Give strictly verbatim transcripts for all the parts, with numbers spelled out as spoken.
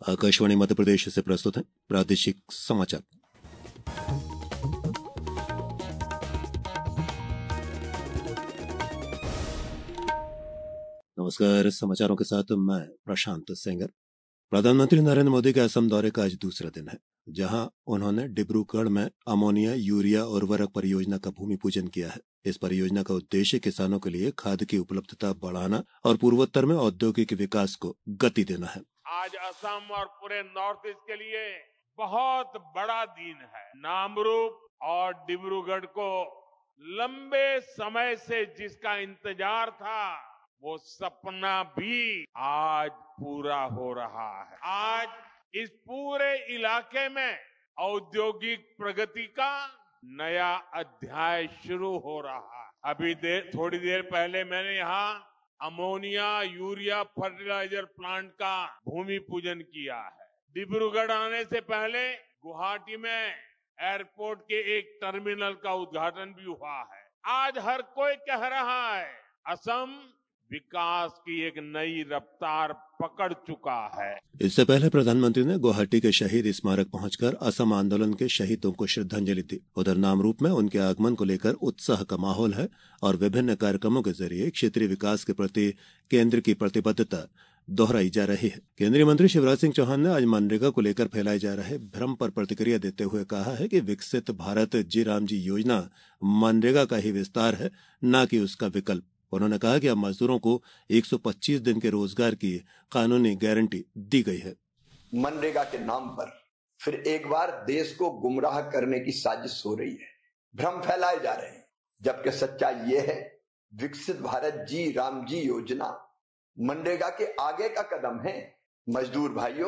आकाशवाणी मध्य प्रदेश से प्रस्तुत है प्रादेशिक समाचार। नमस्कार, समाचारों के साथ मैं प्रशांत सेंगर। प्रधानमंत्री नरेंद्र मोदी के असम दौरे का आज दूसरा दिन है, जहां उन्होंने डिब्रूगढ़ में अमोनिया यूरिया उर्वरक परियोजना का भूमि पूजन किया है। इस परियोजना का उद्देश्य किसानों के लिए खाद की उपलब्धता बढ़ाना और पूर्वोत्तर में औद्योगिक विकास को गति देना है। आज असम और पूरे नॉर्थ ईस्ट के लिए बहुत बड़ा दिन है। नामरूप और डिब्रूगढ़ को लंबे समय से जिसका इंतजार था, वो सपना भी आज पूरा हो रहा है। आज इस पूरे इलाके में औद्योगिक प्रगति का नया अध्याय शुरू हो रहा है। अभी देर थोड़ी देर पहले मैंने यहाँ अमोनिया यूरिया फर्टिलाइजर प्लांट का भूमि पूजन किया है। डिब्रूगढ़ आने से पहले गुवाहाटी में एयरपोर्ट के एक टर्मिनल का उद्घाटन भी हुआ है। आज हर कोई कह रहा है, असम विकास की एक नई रफ्तार पकड़ चुका है। इससे पहले प्रधानमंत्री ने गुवाहाटी के शहीद स्मारक पहुंचकर असम आंदोलन के शहीदों को श्रद्धांजलि दी। उधर नामरूप में उनके आगमन को लेकर उत्साह का माहौल है और विभिन्न कार्यक्रमों के जरिए क्षेत्रीय विकास के प्रति केंद्र की प्रतिबद्धता दोहराई जा रही है। केंद्रीय मंत्री शिवराज सिंह चौहान ने आज मनरेगा को लेकर फैलाए जा रहे भ्रम पर प्रतिक्रिया देते हुए कहा है कि विकसित भारत जी राम जी योजना मनरेगा का ही विस्तार है, न कि उसका विकल्प। उन्होंने कहा कि अब मजदूरों को एक सौ पच्चीस दिन के रोजगार की कानूनी गारंटी दी गई है। मनरेगा के नाम पर फिर एक बार देश को गुमराह करने की साजिश हो रही है, भ्रम फैलाए जा रहे हैं, जबकि सच्चाई ये है विकसित भारत जी राम जी योजना मनरेगा के आगे का कदम है। मजदूर भाइयों,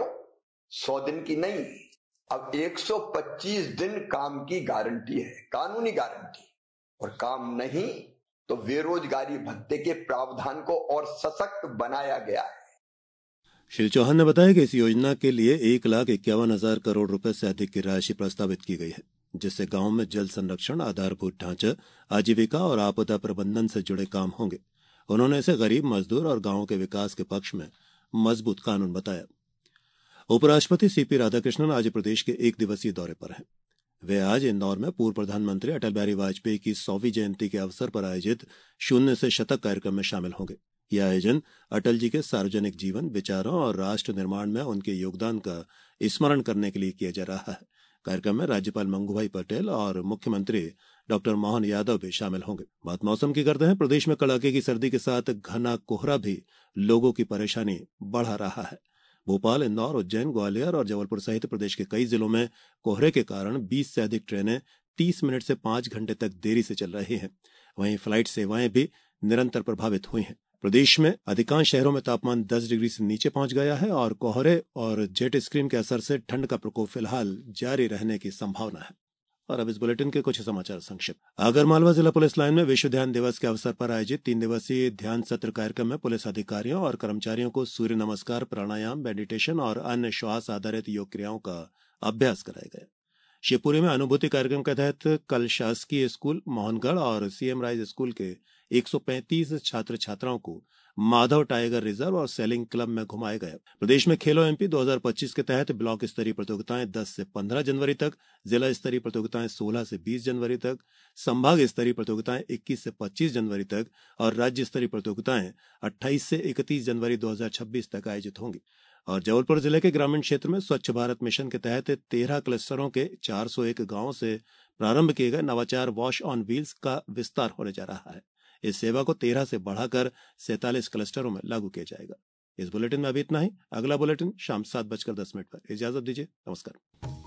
सौ दिन की नहीं, अब एक सौ पच्चीस दिन काम की गारंटी है, कानूनी गारंटी। और काम नहीं तो बेरोजगारी भत्ते के प्रावधान को और सशक्त बनाया गया है। श्री चौहान ने बताया कि इस योजना के लिए एक लाख इक्यावन हजार करोड़ रुपए से अधिक की राशि प्रस्तावित की गई है, जिससे गांव में जल संरक्षण, आधारभूत ढांचा, आजीविका और आपदा प्रबंधन से जुड़े काम होंगे। उन्होंने इसे गरीब, मजदूर और गांवों के विकास के पक्ष में मजबूत कानून बताया। उपराष्ट्रपति सीपी राधाकृष्णन आज प्रदेश के एक दिवसीय दौरे पर हैं। वे आज इंदौर में पूर्व प्रधानमंत्री अटल बिहारी वाजपेयी की सौवीं जयंती के अवसर पर आयोजित शून्य से शतक कार्यक्रम में शामिल होंगे। यह आयोजन अटल जी के सार्वजनिक जीवन, विचारों और राष्ट्र निर्माण में उनके योगदान का स्मरण करने के लिए किया जा रहा है। कार्यक्रम में राज्यपाल मंगूभाई पटेल और मुख्यमंत्री डॉक्टर मोहन यादव भी शामिल होंगे। बात मौसम की करते हैं। प्रदेश में कड़ाके की सर्दी के साथ घना कोहरा भी लोगों की परेशानी बढ़ा रहा है। भोपाल, इंदौर, उज्जैन, ग्वालियर और जबलपुर सहित प्रदेश के कई जिलों में कोहरे के कारण बीस से अधिक ट्रेनें तीस मिनट से पांच घंटे तक देरी से चल रही हैं। वहीं फ्लाइट सेवाएं भी निरंतर प्रभावित हुई हैं। प्रदेश में अधिकांश शहरों में तापमान दस डिग्री से नीचे पहुंच गया है और कोहरे और जेट स्ट्रीम के असर से ठंड का प्रकोप फिलहाल जारी रहने की संभावना है। और अब इस बुलेटिन के कुछ समाचार संक्षिप्त। आगरमालवा जिला पुलिस लाइन में विश्व ध्यान दिवस के अवसर पर आयोजित तीन दिवसीय ध्यान सत्र कार्यक्रम में पुलिस अधिकारियों और कर्मचारियों को सूर्य नमस्कार, प्राणायाम, मेडिटेशन और अन्य श्वास आधारित योग क्रियाओं का अभ्यास कराया गया। शिवपुरी में अनुभूति कार्यक्रम के तहत कल शासकीय स्कूल मोहनगढ़ और सीएम राइज स्कूल के एक सौ पैंतीस छात्र छात्राओं को माधव टाइगर रिजर्व और सेलिंग क्लब में घुमाया गया। प्रदेश में खेलो एमपी दो हज़ार पच्चीस के तहत ब्लॉक स्तरीय प्रतियोगिताएं दस से पंद्रह जनवरी तक, जिला स्तरीय प्रतियोगिताएं सोलह से बीस जनवरी तक, संभाग स्तरीय प्रतियोगिताएं इक्कीस से पच्चीस जनवरी तक और राज्य स्तरीय प्रतियोगिताएं अट्ठाईस से इकतीस जनवरी दो हज़ार छब्बीस तक आयोजित होंगी। और जबलपुर जिले के ग्रामीण क्षेत्र में स्वच्छ भारत मिशन के तहत तेरह क्लस्टरों के चार सौ एक गांवों से प्रारंभ किए गए नवाचार वॉश ऑन व्हील्स का विस्तार होने जा रहा है। इस सेवा को तेरह से बढ़ाकर सैंतालीस क्लस्टरों में लागू किया जाएगा। इस बुलेटिन में अभी इतना ही। अगला बुलेटिन शाम सात बजकर दस मिनट पर। इजाजत दीजिए। नमस्कार।